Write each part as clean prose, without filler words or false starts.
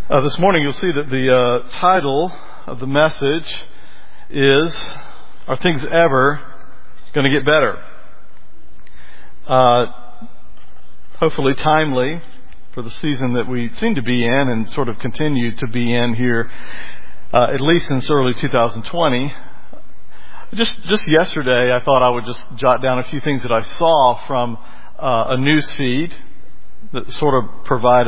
This morning you'll see that the title of the message is, Are Things Ever Going to Get Better? Hopefully timely for the season that we seem to be in and sort of continue to be in here, at least since early 2020. Just yesterday I thought I would just jot down a few things that I saw from a news feed that sort of provide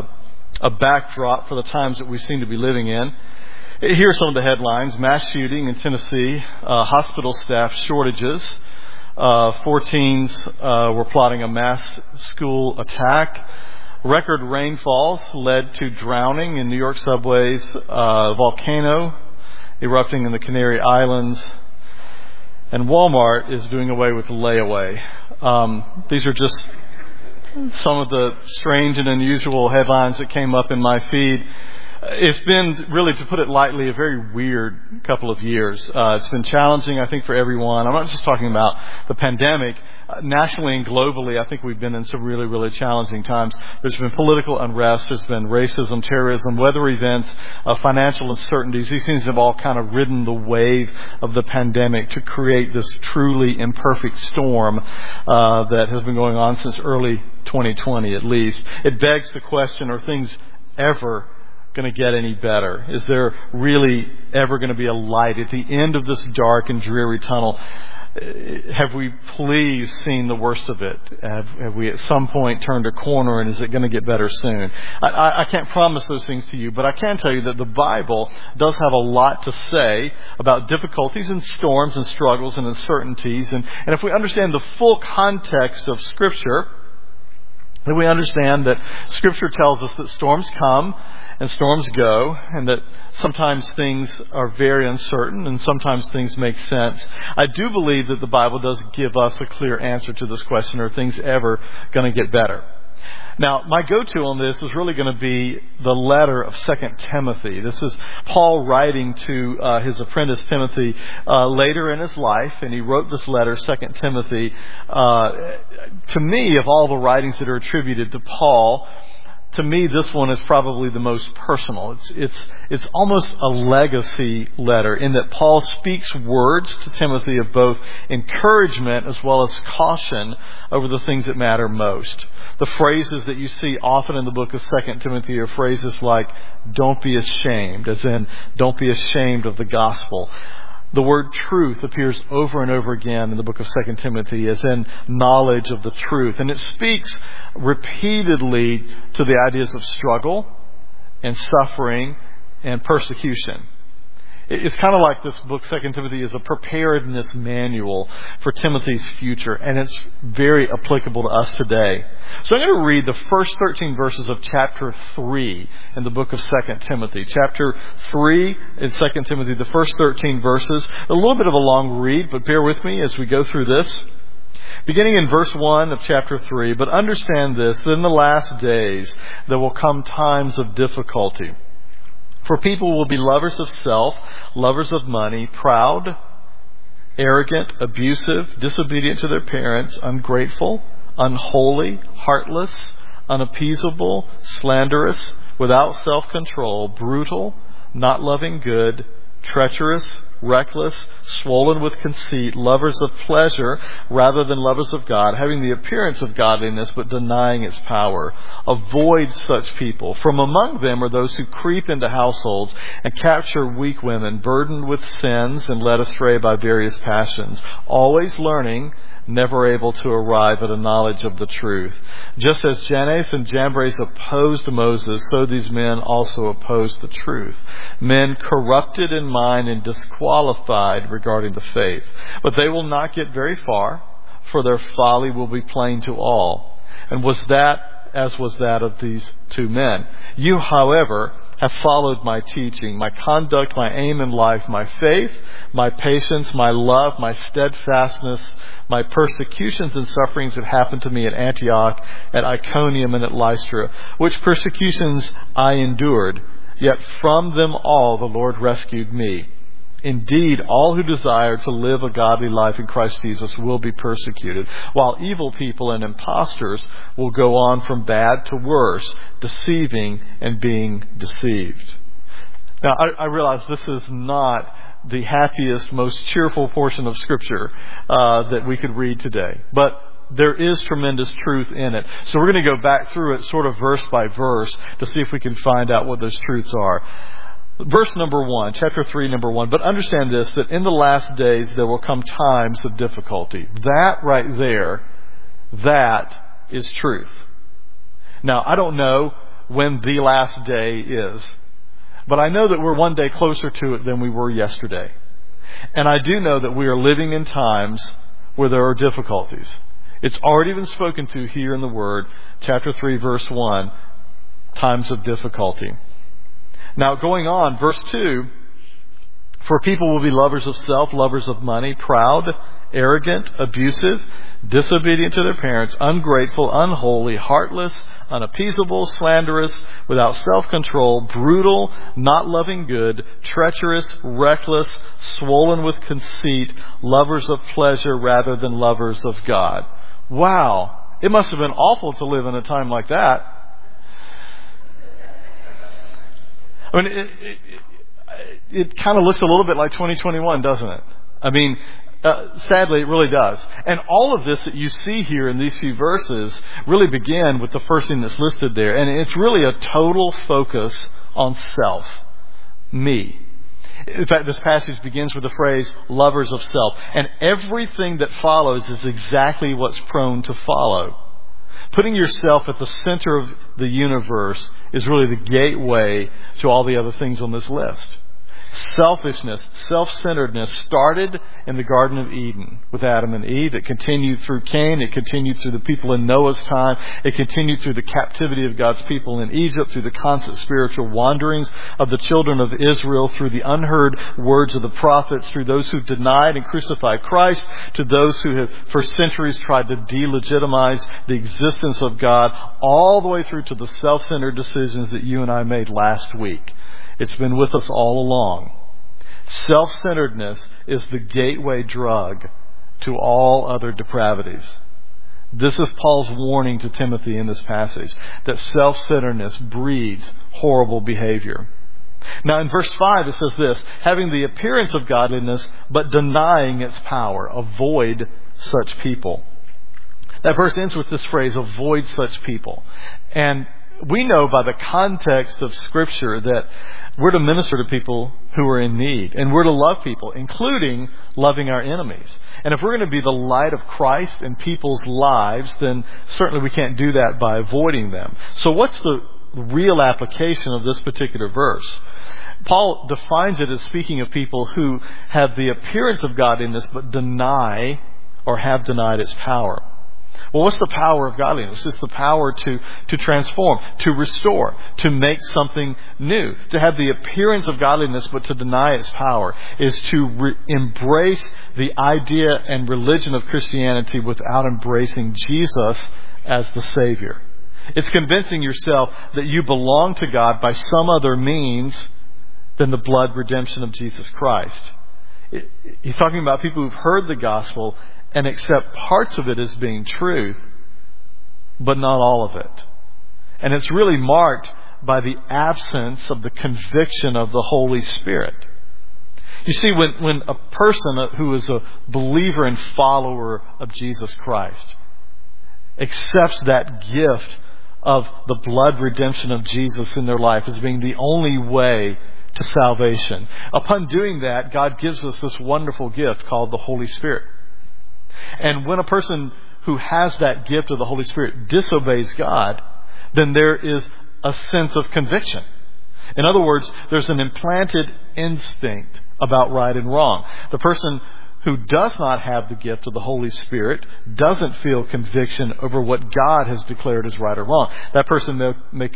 a backdrop for the times that we seem to be living in. Here are some of the headlines. Mass shooting in Tennessee, hospital staff shortages, 4 teens were plotting a mass school attack, record rainfalls led to drowning in New York subways, volcano erupting in the Canary Islands, and Walmart is doing away with layaway. These are just some of the strange and unusual headlines that came up in my feed. It's been, really, to put it lightly, a very weird couple of years. It's been challenging, I think, for everyone. I'm not just talking about the pandemic. Nationally and globally, I think we've been in some really, really challenging times. There's been political unrest. There's been racism, terrorism, weather events, financial uncertainties. These things have all kind of ridden the wave of the pandemic to create this truly imperfect storm that has been going on since early 2020, at least. It begs the question, are things ever going to get any better? Is there really ever going to be a light at the end of this dark and dreary tunnel? Have we please seen the worst of it? Have we at some point turned a corner, and is it going to get better soon? I can't promise those things to you, but I can tell you that the Bible does have a lot to say about difficulties and storms and struggles and uncertainties. And if we understand the full context of Scripture, then we understand that Scripture tells us that storms come and storms go, and that sometimes things are very uncertain and sometimes things make sense. I do believe that the Bible does give us a clear answer to this question, are things ever going to get better? Now, my go-to on this is really going to be the letter of 2 Timothy. This is Paul writing to his apprentice Timothy later in his life, and he wrote this letter, 2 Timothy. To me, of all the writings that are attributed to Paul, to me, this one is probably the most personal. It's almost a legacy letter in that Paul speaks words to Timothy of both encouragement as well as caution over the things that matter most. The phrases that you see often in the book of 2 Timothy are phrases like, don't be ashamed, as in, don't be ashamed of the gospel. The word truth appears over and over again in the book of 2 Timothy, as in knowledge of the truth. And it speaks repeatedly to the ideas of struggle and suffering and persecution. It's kind of like this book, 2 Timothy, is a preparedness manual for Timothy's future, and it's very applicable to us today. So I'm going to read the first 13 verses of chapter 3 in the book of 2 Timothy. Chapter 3 in 2 Timothy, the first 13 verses. A little bit of a long read, but bear with me as we go through this. Beginning in verse 1 of chapter 3, but understand this, that in the last days there will come times of difficulty. For people will be lovers of self, lovers of money, proud, arrogant, abusive, disobedient to their parents, ungrateful, unholy, heartless, unappeasable, slanderous, without self-control, brutal, not loving good, treacherous, reckless, swollen with conceit, lovers of pleasure rather than lovers of God, having the appearance of godliness but denying its power. Avoid such people. From among them are those who creep into households and capture weak women, burdened with sins and led astray by various passions, always learning, never able to arrive at a knowledge of the truth. Just as Jannes and Jambres opposed Moses, so these men also opposed the truth. Men corrupted in mind and disqualified regarding the faith. But they will not get very far, for their folly will be plain to all. And was that as was that of these 2 men. You, however, have followed my teaching, my conduct, my aim in life, my faith, my patience, my love, my steadfastness, my persecutions and sufferings that happened to me at Antioch, at Iconium, and at Lystra, which persecutions I endured, yet from them all the Lord rescued me. Indeed, all who desire to live a godly life in Christ Jesus will be persecuted, while evil people and impostors will go on from bad to worse, deceiving and being deceived. Now, I realize this is not the happiest, most cheerful portion of Scripture that we could read today, but there is tremendous truth in it. So we're going to go back through it sort of verse by verse to see if we can find out what those truths are. Verse number 1, chapter 3, number 1. But understand this, that in the last days there will come times of difficulty. That right there, that is truth. Now, I don't know when the last day is, but I know that we're one day closer to it than we were yesterday. And I do know that we are living in times where there are difficulties. It's already been spoken to here in the Word, chapter 3, verse 1, times of difficulty. Now, going on, verse 2, for people will be lovers of self, lovers of money, proud, arrogant, abusive, disobedient to their parents, ungrateful, unholy, heartless, unappeasable, slanderous, without self-control, brutal, not loving good, treacherous, reckless, swollen with conceit, lovers of pleasure rather than lovers of God. Wow, it must have been awful to live in a time like that. I mean, it kind of looks a little bit like 2021, doesn't it? I mean, sadly, it really does. And all of this that you see here in these few verses really begin with the first thing that's listed there. And it's really a total focus on self. Me. In fact, this passage begins with the phrase, lovers of self. And everything that follows is exactly what's prone to follow. Putting yourself at the center of the universe is really the gateway to all the other things on this list. Selfishness, self-centeredness started in the Garden of Eden with Adam and Eve. It continued through Cain. It continued through the people in Noah's time. It continued through the captivity of God's people in Egypt, through the constant spiritual wanderings of the children of Israel, through the unheard words of the prophets, through those who denied and crucified Christ, to those who have for centuries tried to delegitimize the existence of God, all the way through to the self-centered decisions that you and I made last week. It's been with us all along. Self-centeredness is the gateway drug to all other depravities. This is Paul's warning to Timothy in this passage, that self-centeredness breeds horrible behavior. Now in verse 5 it says this, having the appearance of godliness but denying its power. Avoid such people. That verse ends with this phrase, avoid such people. And we know by the context of Scripture that we're to minister to people who are in need. And we're to love people, including loving our enemies. And if we're going to be the light of Christ in people's lives, then certainly we can't do that by avoiding them. So what's the real application of this particular verse? Paul defines it as speaking of people who have the appearance of godliness but deny or have denied its power. Well, what's the power of godliness? It's the power to transform, to restore, to make something new. To have the appearance of godliness but to deny its power is to embrace the idea and religion of Christianity without embracing Jesus as the Savior. It's convincing yourself that you belong to God by some other means than the blood redemption of Jesus Christ. He's talking about people who've heard the gospel and accept parts of it as being truth, but not all of it. And it's really marked by the absence of the conviction of the Holy Spirit. You see, when a person who is a believer and follower of Jesus Christ accepts that gift of the blood redemption of Jesus in their life as being the only way to salvation, upon doing that, God gives us this wonderful gift called the Holy Spirit. And when a person who has that gift of the Holy Spirit disobeys God, then there is a sense of conviction. In other words, there's an implanted instinct about right and wrong. The person who does not have the gift of the Holy Spirit doesn't feel conviction over what God has declared as right or wrong. That person may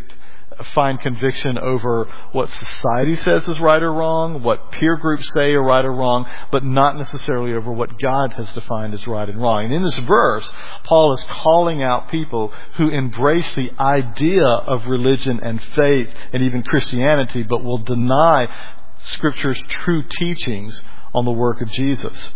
find conviction over what society says is right or wrong, what peer groups say are right or wrong, but not necessarily over what God has defined as right and wrong. And in this verse, Paul is calling out people who embrace the idea of religion and faith and even Christianity, but will deny Scripture's true teachings on the work of Jesus.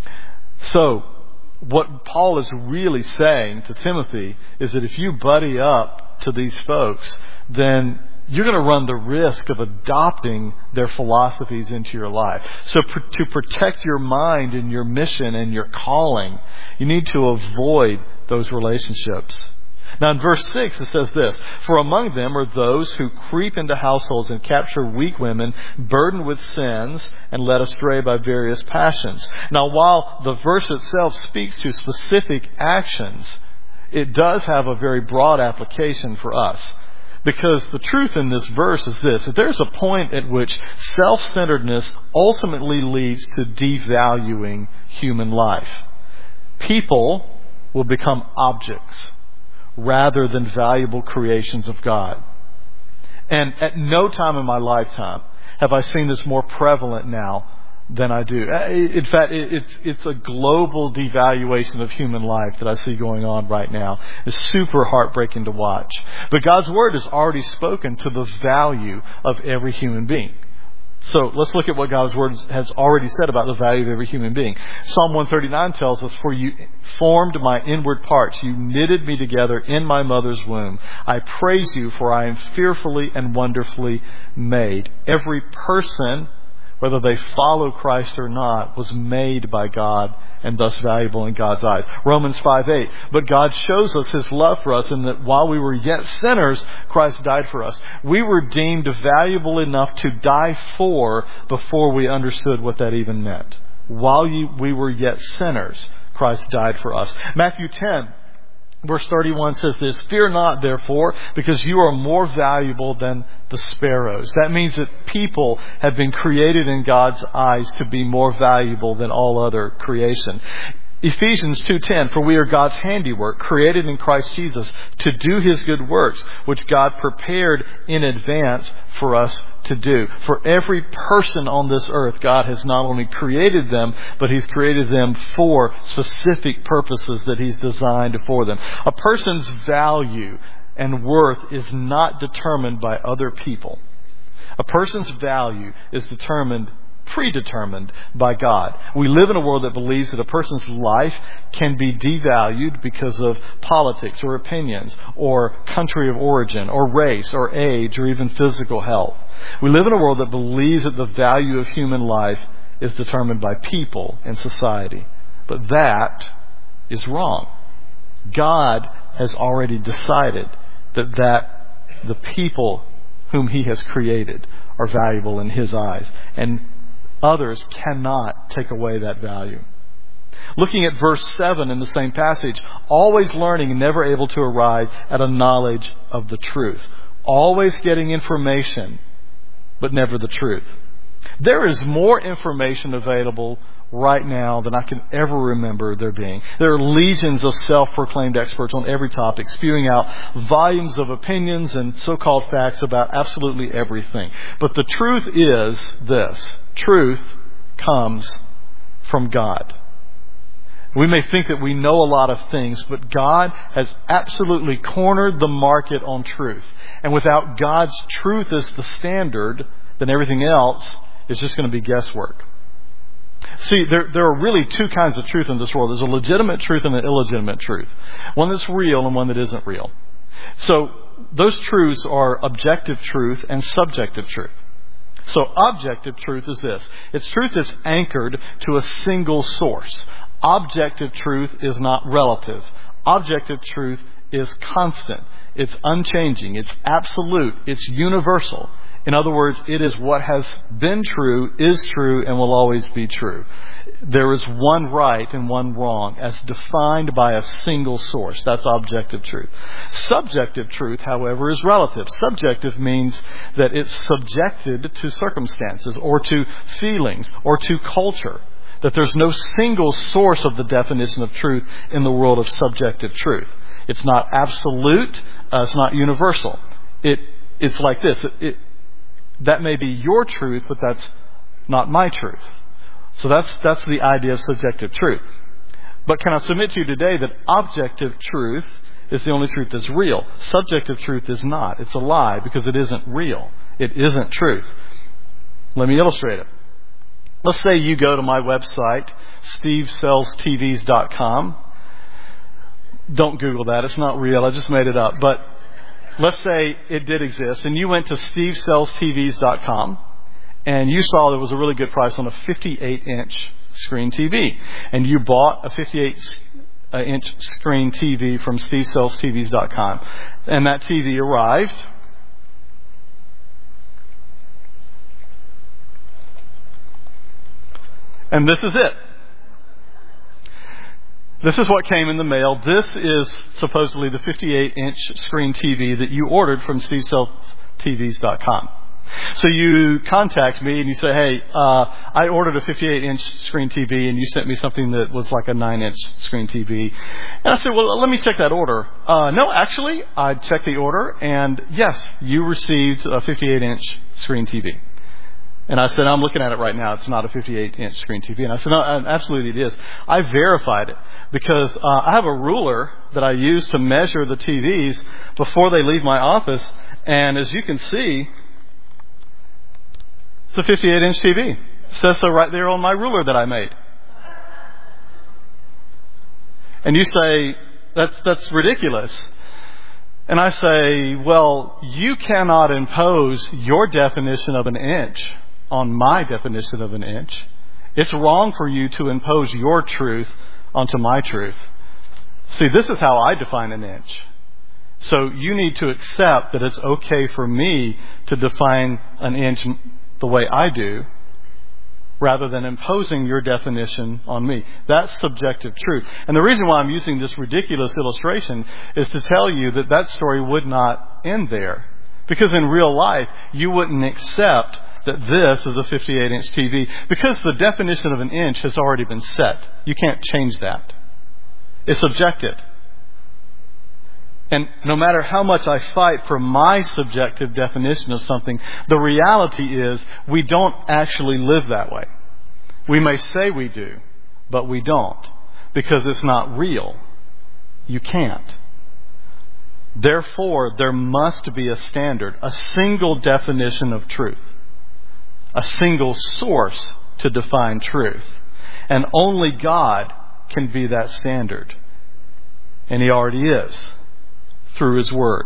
So, what Paul is really saying to Timothy is that if you buddy up to these folks, then you're going to run the risk of adopting their philosophies into your life. So to protect your mind and your mission and your calling, you need to avoid those relationships. Now in verse 6 it says this, "For among them are those who creep into households and capture weak women, burdened with sins, and led astray by various passions." Now while the verse itself speaks to specific actions, it does have a very broad application for us. Because the truth in this verse is this, that there's a point at which self-centeredness ultimately leads to devaluing human life. People will become objects rather than valuable creations of God. And at no time in my lifetime have I seen this more prevalent now than I do. In fact, it's a global devaluation of human life that I see going on right now. It's super heartbreaking to watch. But God's Word has already spoken to the value of every human being. So let's look at what God's Word has already said about the value of every human being. Psalm 139 tells us, "For you formed my inward parts. You knitted me together in my mother's womb. I praise you, for I am fearfully and wonderfully made." Every person, whether they follow Christ or not, was made by God and thus valuable in God's eyes. Romans 5:8, "But God shows us His love for us in that while we were yet sinners, Christ died for us." We were deemed valuable enough to die for before we understood what that even meant. While we were yet sinners, Christ died for us. Matthew 10, verse 31 says this, "Fear not, therefore, because you are more valuable than the sparrows." That means that people have been created in God's eyes to be more valuable than all other creation. Ephesians 2:10, "For we are God's handiwork, created in Christ Jesus to do His good works, which God prepared in advance for us to do." For every person on this earth, God has not only created them, but He's created them for specific purposes that He's designed for them. A person's value and worth is not determined by other people. A person's value is predetermined by God. We live in a world that believes that a person's life can be devalued because of politics or opinions or country of origin or race or age or even physical health. We live in a world that believes that the value of human life is determined by people and society. But that is wrong. God has already decided that the people whom He has created are valuable in His eyes. And others cannot take away that value. Looking at verse 7 in the same passage, "Always learning and never able to arrive at a knowledge of the truth." Always getting information, but never the truth. There is more information available right now than I can ever remember there being. There are legions of self-proclaimed experts on every topic, spewing out volumes of opinions and so-called facts about absolutely everything. But the truth is this: truth comes from God. We may think that we know a lot of things, but God has absolutely cornered the market on truth. And without God's truth as the standard, then everything else is just going to be guesswork. See, there are really two kinds of truth in this world. There's a legitimate truth and an illegitimate truth. One that's real and one that isn't real. So those truths are objective truth and subjective truth. So objective truth is this. It's truth that's anchored to a single source. Objective truth is not relative. Objective truth is constant. It's unchanging. It's absolute. It's universal. In other words, it is what has been true, is true, and will always be true. There is one right and one wrong as defined by a single source. That's objective truth. Subjective truth, however, is relative. Subjective means that it's subjected to circumstances or to feelings or to culture. That there's no single source of the definition of truth in the world of subjective truth. It's not absolute. It's not universal. It's like this. That may be your truth, but that's not my truth. So that's the idea of subjective truth. But can I submit to you today that objective truth is the only truth that's real? Subjective truth is not. It's a lie because it isn't real. It isn't truth. Let me illustrate it. Let's say you go to my website, stevesellstvs.com. Don't Google that. It's not real. I just made it up. But let's say it did exist, and you went to stevesellstvs.com, and you saw there was a really good price on a 58-inch screen TV. And you bought a 58-inch screen TV from stevesellstvs.com. And that TV arrived. And this is it. This is what came in the mail. This is supposedly the 58-inch screen TV that you ordered from stevesellstvs.com. So you contact me and you say, hey, I ordered a 58-inch screen TV and you sent me something that was like a 9-inch screen TV. And I said, well, let me check that order. No, actually, I checked the order and yes, you received a 58-inch screen TV. And I said, I'm looking at it right now. It's not a 58-inch screen TV. And I said, no, absolutely it is. I verified it because I have a ruler that I use to measure the TVs before they leave my office. And as you can see, it's a 58-inch TV. It says so right there on my ruler that I made. And you say, that's ridiculous. And I say, well, you cannot impose your definition of an inch on my definition of an inch. It's wrong for you to impose your truth onto my truth. See, this is how I define an inch. So you need to accept that it's okay for me to define an inch the way I do, rather than imposing your definition on me. That's subjective truth. And the reason why I'm using this ridiculous illustration is to tell you that that story would not end there. Because in real life, you wouldn't accept that this is a 58-inch TV because the definition of an inch has already been set. You can't change that. It's subjective. And no matter how much I fight for my subjective definition of something, the reality is we don't actually live that way. We may say we do, but we don't because it's not real. You can't. Therefore, there must be a standard, a single definition of truth, a single source to define truth. And only God can be that standard. And He already is through His Word.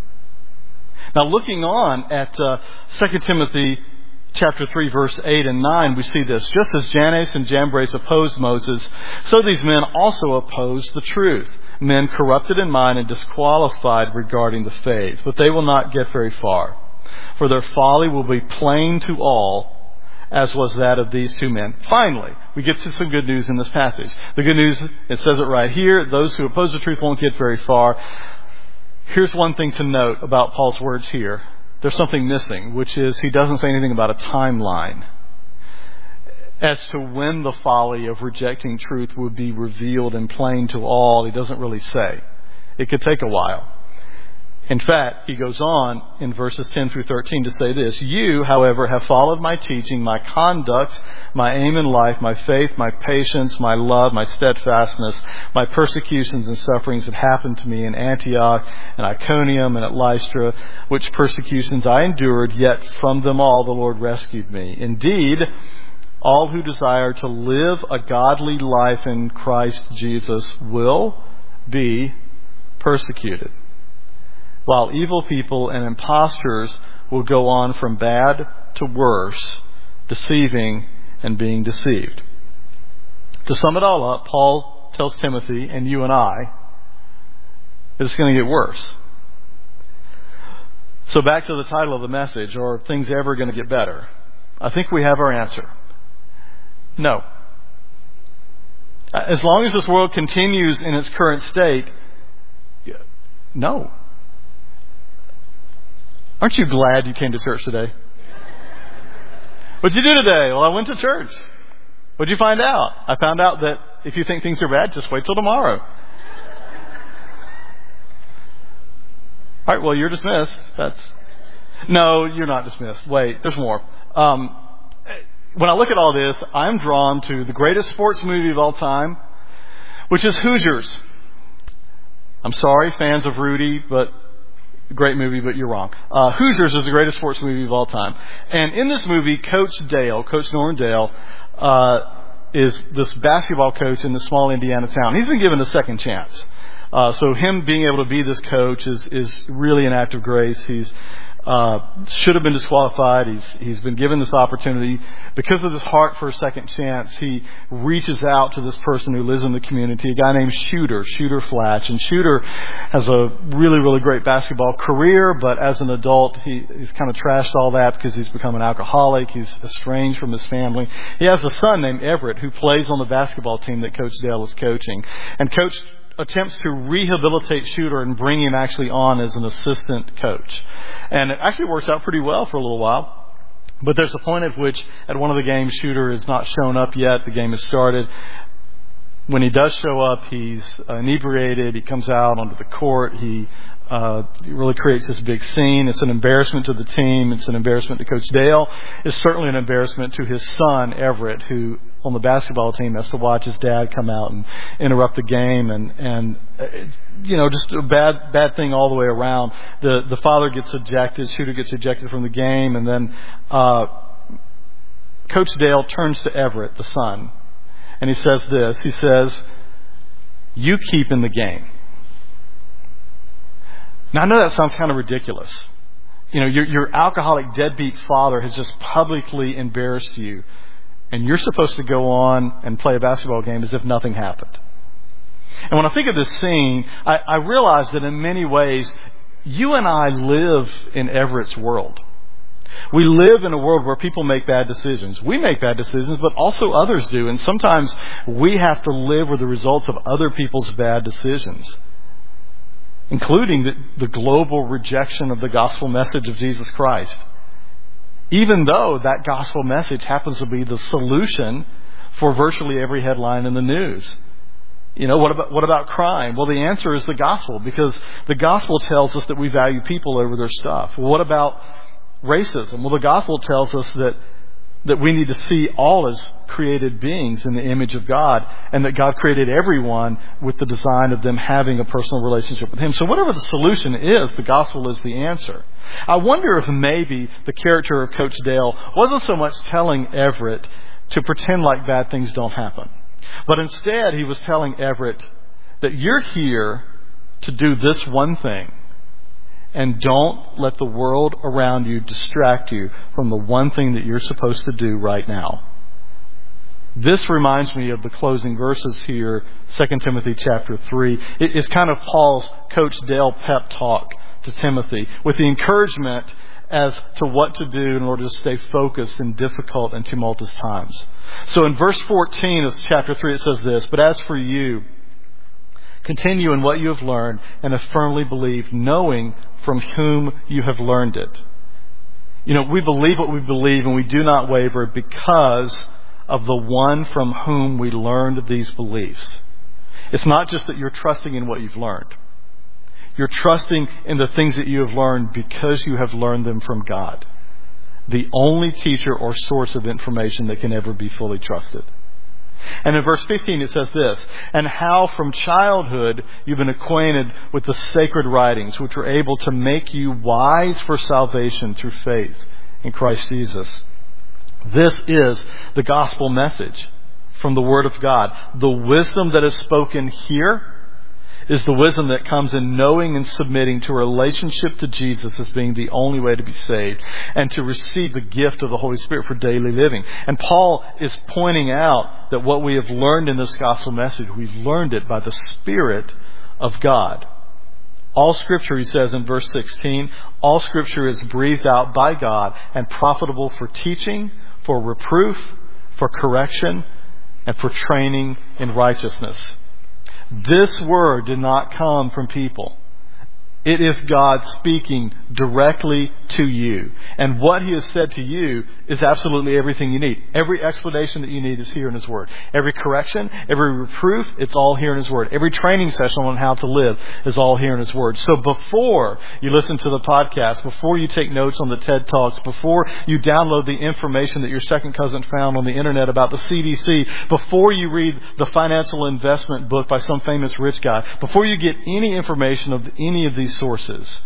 Now, looking on at 2 Timothy chapter 3, verse 8 and 9, we see this. Just as Jannes and Jambres opposed Moses, so these men also opposed the truth. Men corrupted in mind and disqualified regarding the faith. But they will not get very far. For their folly will be plain to all, as was that of these two men. Finally, we get to some good news in this passage. The good news, it says it right here, those who oppose the truth won't get very far. Here's one thing to note about Paul's words here. There's something missing, which is he doesn't say anything about a timeline as to when the folly of rejecting truth would be revealed and plain to all. He doesn't really say. It could take a while. In fact, he goes on in verses 10 through 13 to say this. You, however, have followed my teaching, my conduct, my aim in life, my faith, my patience, my love, my steadfastness, my persecutions and sufferings that happened to me in Antioch and Iconium and at Lystra, which persecutions I endured, yet from them all the Lord rescued me. Indeed, all who desire to live a godly life in Christ Jesus will be persecuted, while evil people and impostors will go on from bad to worse, deceiving and being deceived. To sum it all up, Paul tells Timothy and you and I that it's going to get worse. So back to the title of the message, are things ever going to get better? I think we have our answer. No. As long as this world continues in its current state, no. Aren't you glad you came to church today? What'd you do today? Well, I went to church. What'd you find out? I found out that if you think things are bad, just wait till tomorrow. All right, well, you're dismissed. No, you're not dismissed. Wait, there's more. When I look at all this, I'm drawn to the greatest sports movie of all time, which is Hoosiers. I'm sorry, fans of Rudy, but Great movie, but you're wrong. Hoosiers is the greatest sports movie of all time. And in this movie, Coach Norman Dale, is this basketball coach in the small Indiana town. He's been given a second chance. So him being able to be this coach is really an act of grace. He's should have been disqualified. He's been given this opportunity. Because of this heart for a second chance, he reaches out to this person who lives in the community, a guy named Shooter Flatch. And Shooter has a really, really great basketball career, but as an adult, he's kind of trashed all that because he's become an alcoholic. He's estranged from his family. He has a son named Everett who plays on the basketball team that Coach Dale is coaching. And Coach attempts to rehabilitate Shooter and bring him actually on as an assistant coach. And it actually works out pretty well for a little while. But there's a point at which, at one of the games, Shooter has not shown up yet. The game has started. When he does show up, he's inebriated. He comes out onto the court. He really creates this big scene. It's an embarrassment to the team. It's an embarrassment to Coach Dale. It's certainly an embarrassment to his son, Everett, who on the basketball team has to watch his dad come out and interrupt the game, and just a bad thing all the way around. The father gets ejected, Shooter gets ejected from the game, and then Coach Dale turns to Everett, the son, and he says this. He says, "You keep in the game." Now I know that sounds kind of ridiculous. Your alcoholic deadbeat father has just publicly embarrassed you, and you're supposed to go on and play a basketball game as if nothing happened. And when I think of this scene, I realize that in many ways, you and I live in Everett's world. We live in a world where people make bad decisions. We make bad decisions, but also others do. And sometimes we have to live with the results of other people's bad decisions, including the global rejection of the gospel message of Jesus Christ. Even though that gospel message happens to be the solution for virtually every headline in the news. What about crime? Well, the answer is the gospel, because the gospel tells us that we value people over their stuff. Well, what about racism? Well, the gospel tells us that we need to see all as created beings in the image of God, and that God created everyone with the design of them having a personal relationship with Him. So whatever the solution is, the gospel is the answer. I wonder if maybe the character of Coach Dale wasn't so much telling Everett to pretend like bad things don't happen, but instead he was telling Everett that you're here to do this one thing, and don't let the world around you distract you from the one thing that you're supposed to do right now. This reminds me of the closing verses here, 2 Timothy chapter 3. It's kind of Paul's Coach Dale pep talk to Timothy, with the encouragement as to what to do in order to stay focused in difficult and tumultuous times. So in verse 14 of chapter 3 it says this, "But as for you, continue in what you have learned and have firmly believed, knowing from whom you have learned it." We believe what we believe, and we do not waver because of the one from whom we learned these beliefs. It's not just that you're trusting in what you've learned. You're trusting in the things that you have learned because you have learned them from God, the only teacher or source of information that can ever be fully trusted. And in verse 15 it says this, "And how from childhood you've been acquainted with the sacred writings, which were able to make you wise for salvation through faith in Christ Jesus." This is the gospel message from the Word of God. The wisdom that is spoken here is the wisdom that comes in knowing and submitting to a relationship to Jesus as being the only way to be saved and to receive the gift of the Holy Spirit for daily living. And Paul is pointing out that what we have learned in this gospel message, we've learned it by the Spirit of God. All Scripture, he says in verse 16, all Scripture is breathed out by God and profitable for teaching, for reproof, for correction, and for training in righteousness. This word did not come from people. It is God speaking directly to you. And what He has said to you is absolutely everything you need. Every explanation that you need is here in His Word. Every correction, every reproof, it's all here in His Word. Every training session on how to live is all here in His Word. So before you listen to the podcast, before you take notes on the TED Talks, before you download the information that your second cousin found on the internet about the CDC, before you read the financial investment book by some famous rich guy, before you get any information of any of these sources,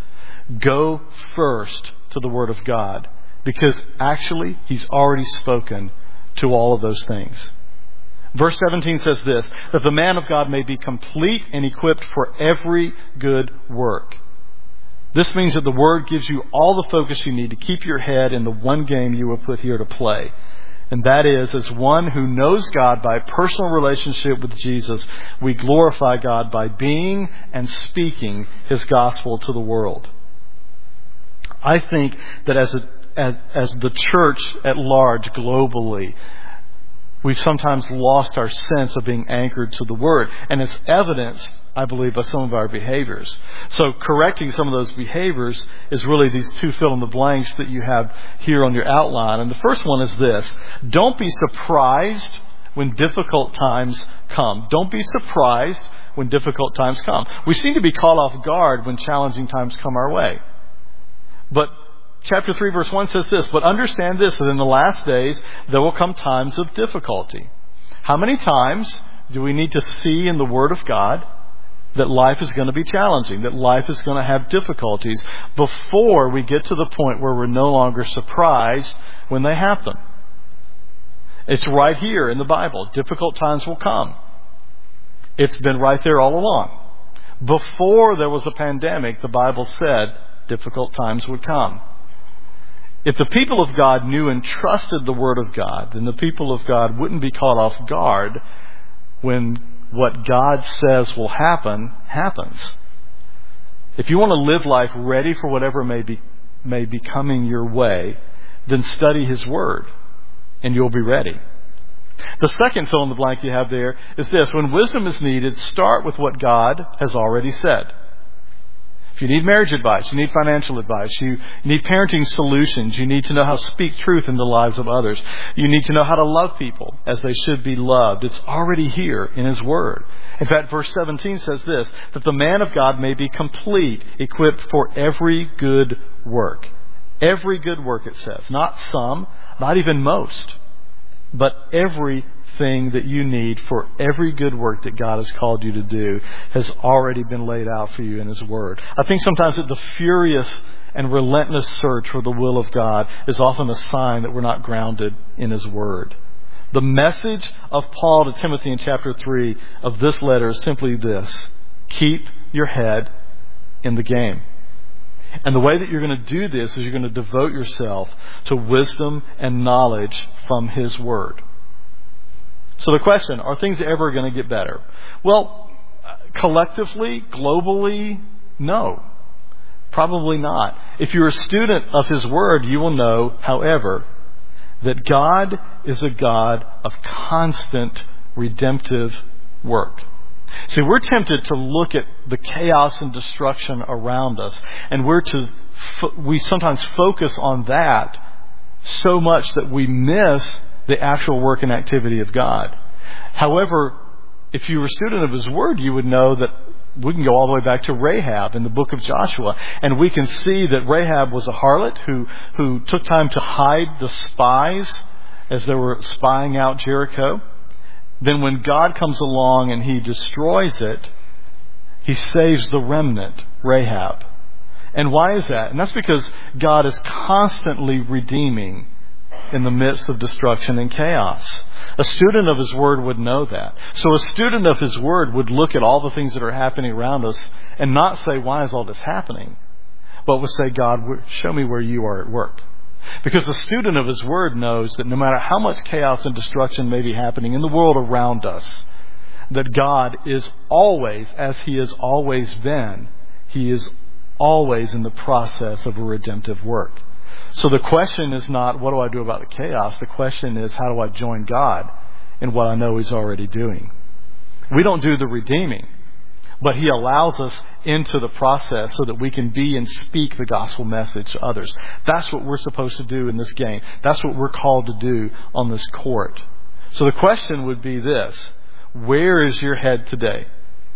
Go first to the Word of God, because actually He's already spoken to all of those things. Verse 17 says this, that the man of God may be complete and equipped for every good work. This means that the Word gives you all the focus you need to keep your head in the one game you were put here to play. And that is, as one who knows God by personal relationship with Jesus, we glorify God by being and speaking His gospel to the world. I think that as the church at large globally, we've sometimes lost our sense of being anchored to the Word. And it's evidenced, I believe, by some of our behaviors. So correcting some of those behaviors is really these two fill-in-the-blanks that you have here on your outline. And the first one is this. Don't be surprised when difficult times come. Don't be surprised when difficult times come. We seem to be caught off guard when challenging times come our way. But chapter 3, verse 1 says this, but understand this, that in the last days there will come times of difficulty. How many times do we need to see in the Word of God that life is going to be challenging, that life is going to have difficulties before we get to the point where we're no longer surprised when they happen? It's right here in the Bible. Difficult times will come. It's been right there all along. Before there was a pandemic, the Bible said difficult times would come. If the people of God knew and trusted the Word of God, then the people of God wouldn't be caught off guard when what God says will happen, happens. If you want to live life ready for whatever may be coming your way, then study His Word, and you'll be ready. The second fill in the blank you have there is this. When wisdom is needed, start with what God has already said. If you need marriage advice, you need financial advice, you need parenting solutions, you need to know how to speak truth in the lives of others, you need to know how to love people as they should be loved. It's already here in His Word. In fact, verse 17 says this, that the man of God may be complete, equipped for every good work. Every good work, it says. Not some, not even most, but everything that you need for every good work that God has called you to do has already been laid out for you in His Word. I think sometimes that the furious and relentless search for the will of God is often a sign that we're not grounded in His Word. The message of Paul to Timothy in chapter 3 of this letter is simply this. Keep your head in the game. And the way that you're going to do this is you're going to devote yourself to wisdom and knowledge from His Word. So the question, are things ever going to get better? Well, collectively, globally, no. Probably not. If you're a student of His Word, you will know, however, that God is a God of constant redemptive work. See, we're tempted to look at the chaos and destruction around us, and we sometimes focus on that so much that we miss the actual work and activity of God. However, if you were a student of His Word, you would know that we can go all the way back to Rahab in the book of Joshua, and we can see that Rahab was a harlot who took time to hide the spies as they were spying out Jericho. Then when God comes along and He destroys it, He saves the remnant, Rahab. And why is that? And that's because God is constantly redeeming in the midst of destruction and chaos. A student of His Word would know that. So a student of His Word would look at all the things that are happening around us and not say, why is all this happening? But would say, God, show me where you are at work. Because a student of His Word knows that no matter how much chaos and destruction may be happening in the world around us, that God is always, as He has always been, He is always in the process of a redemptive work. So the question is not, what do I do about the chaos? The question is, how do I join God in what I know He's already doing? We don't do the redeeming, but He allows us into the process so that we can be and speak the gospel message to others. That's what we're supposed to do in this game. That's what we're called to do on this court. So the question would be this: where is your head today?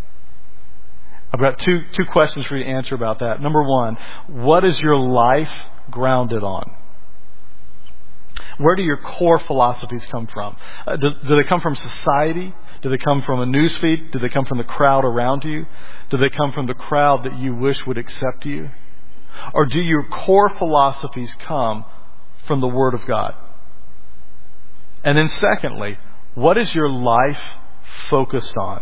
I've got two questions for you to answer about that. Number one, what is your life grounded on? Where do your core philosophies come from? Do they come from society? Do they come from a newsfeed? Do they come from the crowd around you? Do they come from the crowd that you wish would accept you? Or do your core philosophies come from the Word of God? And then secondly, what is your life focused on?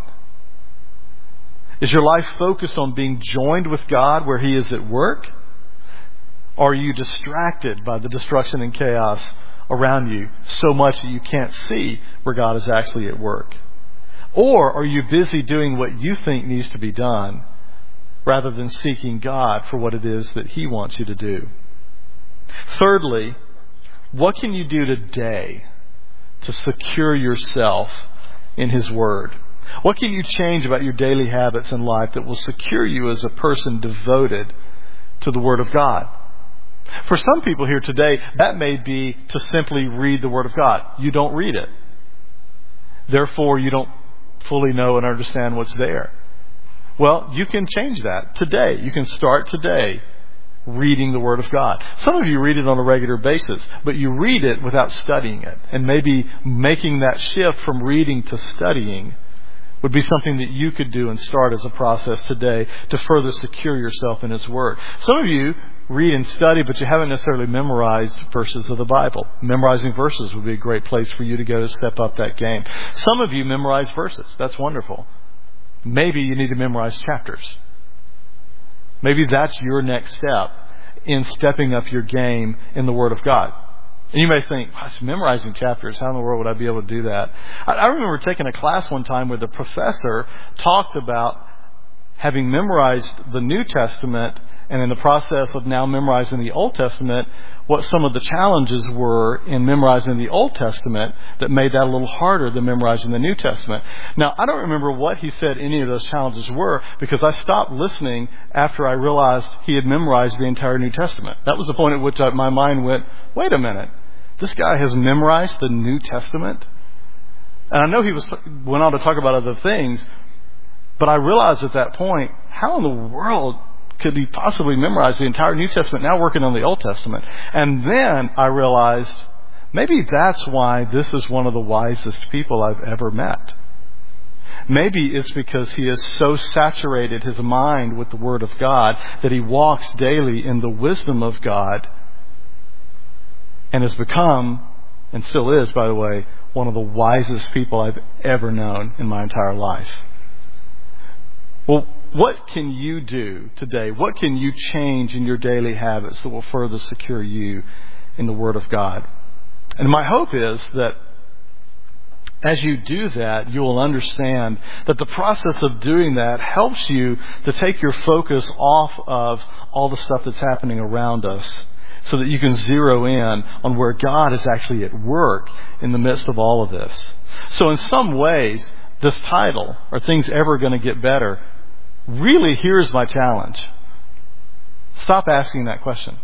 Is your life focused on being joined with God where He is at work? Or are you distracted by the destruction and chaos around you so much that you can't see where God is actually at work? Or are you busy doing what you think needs to be done rather than seeking God for what it is that He wants you to do? Thirdly, what can you do today to secure yourself in His Word? What can you change about your daily habits in life that will secure you as a person devoted to the Word of God? For some people here today, that may be to simply read the Word of God. You don't read it. Therefore, you don't fully know and understand what's there. Well, you can change that today. You can start today reading the Word of God. Some of you read it on a regular basis, but you read it without studying it. And maybe making that shift from reading to studying would be something that you could do and start as a process today to further secure yourself in His Word. Some of you read and study, but you haven't necessarily memorized verses of the Bible. Memorizing verses would be a great place for you to go to step up that game. Some of you memorize verses. That's wonderful. Maybe you need to memorize chapters. Maybe that's your next step in stepping up your game in the Word of God. And you may think, memorizing chapters, how in the world would I be able to do that? I remember taking a class one time where the professor talked about having memorized the New Testament and in the process of now memorizing the Old Testament, what some of the challenges were in memorizing the Old Testament that made that a little harder than memorizing the New Testament. Now, I don't remember what he said any of those challenges were because I stopped listening after I realized he had memorized the entire New Testament. That was the point at which my mind went, wait a minute, this guy has memorized the New Testament? And I know he went on to talk about other things, but I realized at that point, how in the world could he possibly memorize the entire New Testament, now working on the Old Testament? And then I realized, maybe that's why this is one of the wisest people I've ever met. Maybe it's because he has so saturated his mind with the Word of God that he walks daily in the wisdom of God and has become, and still is, by the way, one of the wisest people I've ever known in my entire life. Well, what can you do today? What can you change in your daily habits that will further secure you in the Word of God? And my hope is that as you do that, you will understand that the process of doing that helps you to take your focus off of all the stuff that's happening around us so that you can zero in on where God is actually at work in the midst of all of this. So in some ways, this title, Are Things Ever Going to Get Better? Really, here's my challenge. Stop asking that question.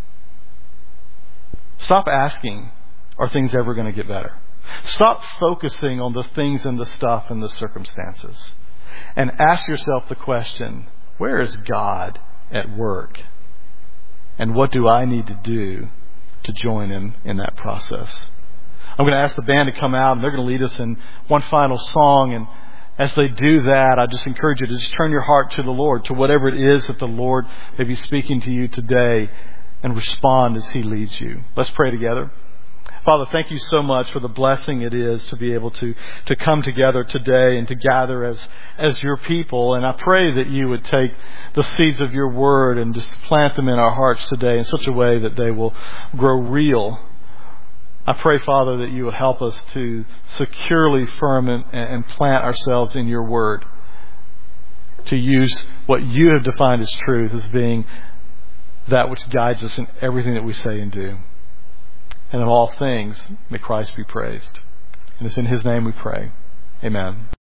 Stop asking, are things ever going to get better? Stop focusing on the things and the stuff and the circumstances. And ask yourself the question, where is God at work? And what do I need to do to join Him in that process? I'm going to ask the band to come out, and they're going to lead us in one final song. And as they do that, I just encourage you to just turn your heart to the Lord, to whatever it is that the Lord may be speaking to you today, and respond as He leads you. Let's pray together. Father, thank you so much for the blessing it is to be able to come together today and to gather as your people. And I pray that you would take the seeds of your word and just plant them in our hearts today in such a way that they will grow real. I pray, Father, that you will help us to securely firm and plant ourselves in your word, to use what you have defined as truth as being that which guides us in everything that we say and do. And in all things, may Christ be praised. And it's in His name we pray. Amen.